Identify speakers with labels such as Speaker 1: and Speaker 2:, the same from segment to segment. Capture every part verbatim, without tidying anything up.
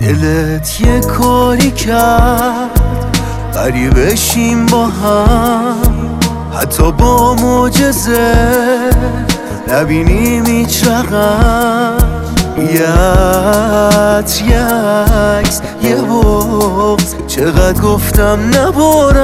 Speaker 1: دلت یه کاری کرد غریبه شیم با هم، حتی با معجزه نبینیم هیچ رقم. یه عطر، یه عکس، یه بغض، چقدر گفتم نبار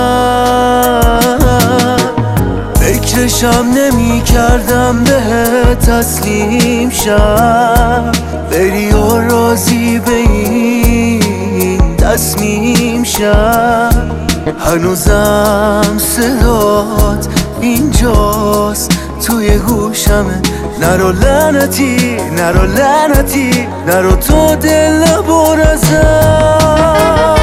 Speaker 1: ازم. فکرشم نمی کردم به تسلیم شم، بری و راضی به این تصمیم شم. هنوزم صدات اینجاست توی گوشمه، نرو لعنتی، نرو لعنتی، نرو تو دل نبر ازم.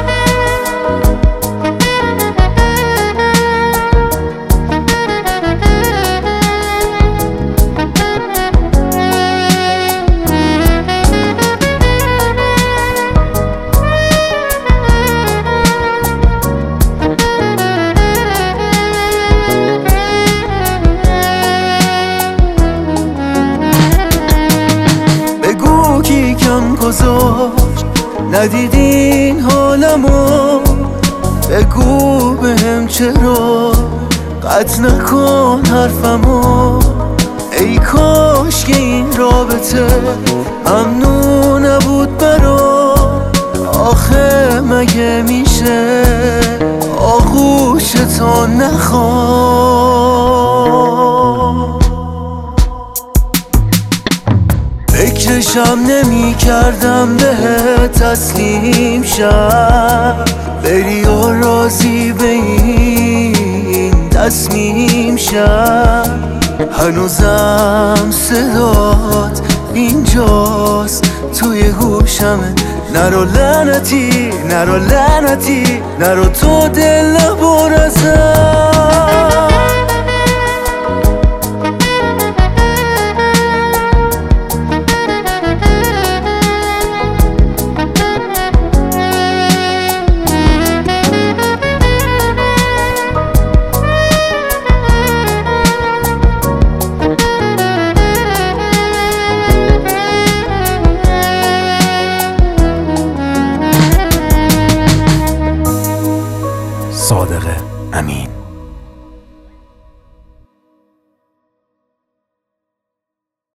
Speaker 1: کی کم گذاشت ندیدین حالمو، بگو بهم چرا قطع نکن حرفمو. ای کاش که این رابطه ممنون نبود برا، آخه مگه میشه آغوشتو نخوام. فکرشم نمی کردم به تسلیم شم، بری و راضی به این تصمیم شم. هنوزم صدات اینجاست توی گوشمه، نرو لعنتی، نرو لعنتی، نرو تو دل نبر ازم.